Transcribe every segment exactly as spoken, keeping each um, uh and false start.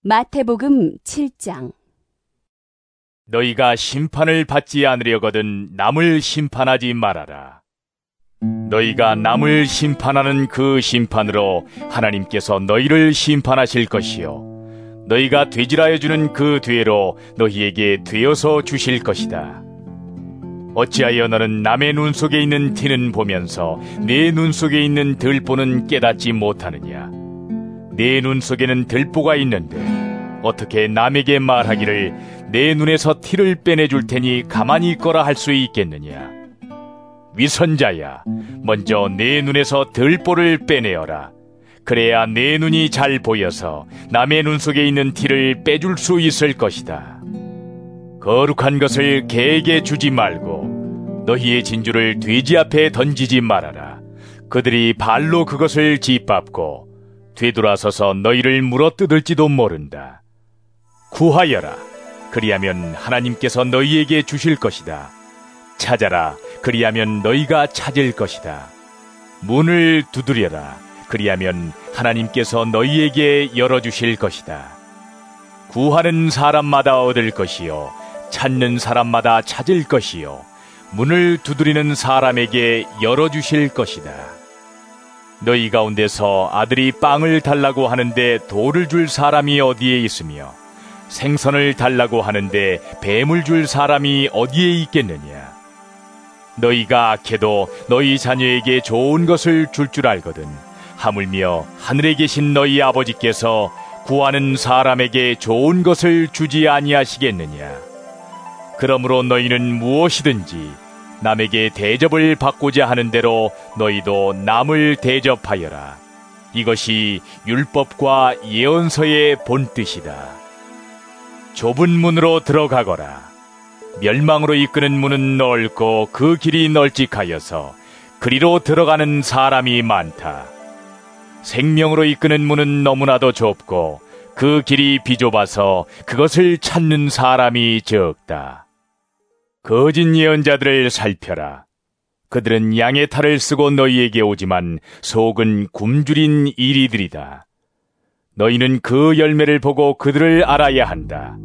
마태복음 칠 장. 너희가 심판을 받지 않으려거든 남을 심판하지 말아라. 너희가 남을 심판하는 그 심판으로 하나님께서 너희를 심판하실 것이요 너희가 되질하여 주는 그 되로 너희에게 되어서 주실 것이다. 어찌하여 너는 남의 눈 속에 있는 티는 보면서 내 눈 속에 있는 들보는 깨닫지 못하느냐? 내 눈 속에는 들보가 있는데 어떻게 남에게 말하기를 내 눈에서 티를 빼내줄 테니 가만히 있거라 할 수 있겠느냐? 위선자야, 먼저 내 눈에서 들보를 빼내어라. 그래야 내 눈이 잘 보여서 남의 눈 속에 있는 티를 빼줄 수 있을 것이다. 거룩한 것을 개에게 주지 말고 너희의 진주를 돼지 앞에 던지지 말아라. 그들이 발로 그것을 짓밟고 되돌아서서 너희를 물어뜯을지도 모른다. 구하여라. 그리하면 하나님께서 너희에게 주실 것이다. 찾아라. 그리하면 너희가 찾을 것이다. 문을 두드려라. 그리하면 하나님께서 너희에게 열어주실 것이다. 구하는 사람마다 얻을 것이요 찾는 사람마다 찾을 것이요 문을 두드리는 사람에게 열어주실 것이다. 너희 가운데서 아들이 빵을 달라고 하는데 돌을 줄 사람이 어디에 있으며 생선을 달라고 하는데 뱀을 줄 사람이 어디에 있겠느냐? 너희가 악해도 너희 자녀에게 좋은 것을 줄 줄 알거든 하물며 하늘에 계신 너희 아버지께서 구하는 사람에게 좋은 것을 주지 아니하시겠느냐? 그러므로 너희는 무엇이든지 남에게 대접을 받고자 하는 대로 너희도 남을 대접하여라. 이것이 율법과 예언서의 본뜻이다. 좁은 문으로 들어가거라. 멸망으로 이끄는 문은 넓고 그 길이 널찍하여서 그리로 들어가는 사람이 많다. 생명으로 이끄는 문은 너무나도 좁고 그 길이 비좁아서 그것을 찾는 사람이 적다. 거짓 예언자들을 살펴라. 그들은 양의 탈을 쓰고 너희에게 오지만 속은 굶주린 이리들이다. 너희는 그 열매를 보고 그들을 알아야 한다.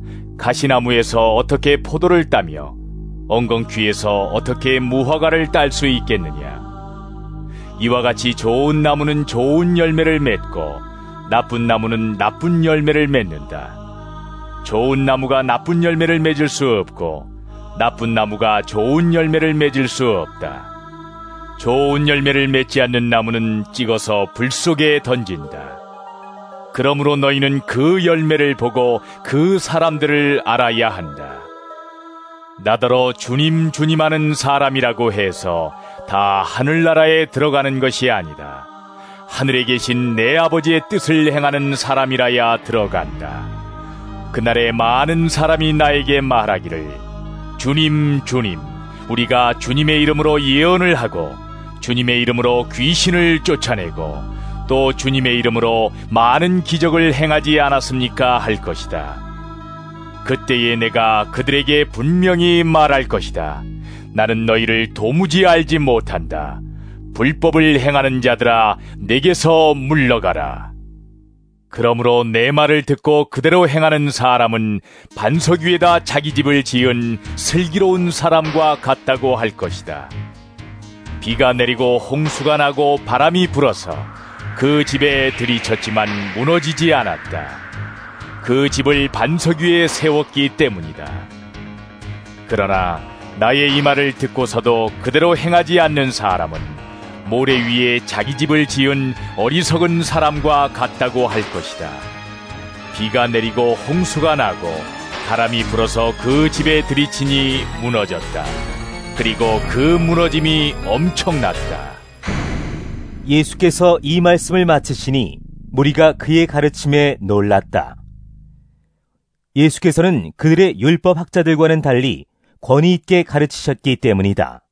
가시나무에서 어떻게 포도를 따며 엉겅퀴에서 어떻게 무화과를 딸 수 있겠느냐? 이와 같이 좋은 나무는 좋은 열매를 맺고 나쁜 나무는 나쁜 열매를 맺는다. 좋은 나무가 나쁜 열매를 맺을 수 없고 나쁜 나무가 좋은 열매를 맺을 수 없다. 좋은 열매를 맺지 않는 나무는 찍어서 불 속에 던진다. 그러므로 너희는 그 열매를 보고 그 사람들을 알아야 한다. 나더러 주님 주님 하는 사람이라고 해서 다 하늘나라에 들어가는 것이 아니다. 하늘에 계신 내 아버지의 뜻을 행하는 사람이라야 들어간다. 그날에 많은 사람이 나에게 말하기를 주님 주님 우리가 주님의 이름으로 예언을 하고 주님의 이름으로 귀신을 쫓아내고 또 주님의 이름으로 많은 기적을 행하지 않았습니까? 할 것이다. 그때에 내가 그들에게 분명히 말할 것이다. 나는 너희를 도무지 알지 못한다. 불법을 행하는 자들아, 내게서 물러가라. 그러므로 내 말을 듣고 그대로 행하는 사람은 반석 위에다 자기 집을 지은 슬기로운 사람과 같다고 할 것이다. 비가 내리고 홍수가 나고 바람이 불어서 그 집에 들이쳤지만 무너지지 않았다. 그 집을 반석 위에 세웠기 때문이다. 그러나 나의 이 말을 듣고서도 그대로 행하지 않는 사람은 모래 위에 자기 집을 지은 어리석은 사람과 같다고 할 것이다. 비가 내리고 홍수가 나고 바람이 불어서 그 집에 들이치니 무너졌다. 그리고 그 무너짐이 엄청났다. 예수께서 이 말씀을 마치시니 무리가 그의 가르침에 놀랐다. 예수께서는 그들의 율법 학자들과는 달리 권위 있게 가르치셨기 때문이다.